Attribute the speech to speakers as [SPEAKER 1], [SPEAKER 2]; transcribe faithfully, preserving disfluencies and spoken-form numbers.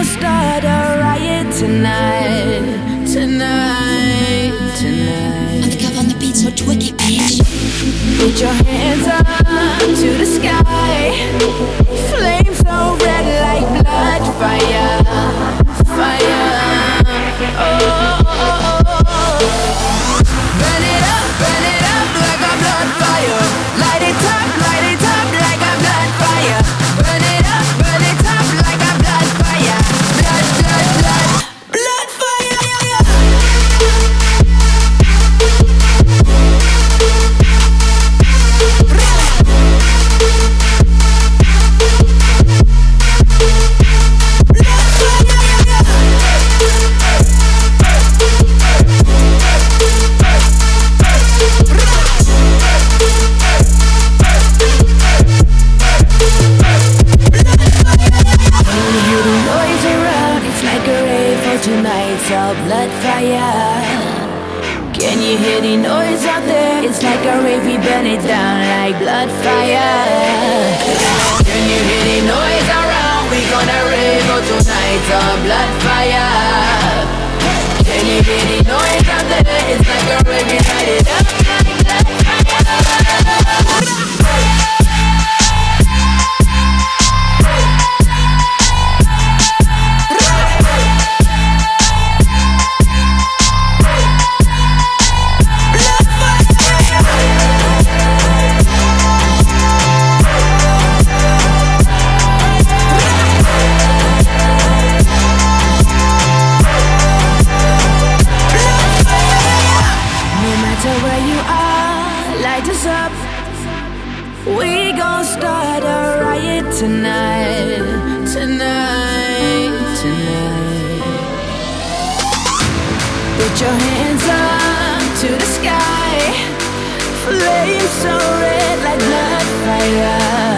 [SPEAKER 1] start a riot tonight, tonight, tonight.
[SPEAKER 2] Undercover on the beat, so twicky, bitch.
[SPEAKER 1] Put your hands up to the sky. Flames so red like blood, fire, fire. Oh, oh, oh, oh. Burn it up, burn it up like a blood fire. Light it up, light it up like a blood fire. Burn it up, burn it up like a blood fire. Blood, blood, blood, blood fire. Tonight's all blood fire. Can you hear the noise out there? It's like a rave, we burn it down like blood fire. Can you hear the noise around? We gonna rave, oh tonight's all blood fire. Can you hear the noise out there? It's like a rave, we light it up like blood fire. We gon' start a riot tonight, tonight, tonight. Put your hands up to the sky. Flames so red like blood fire.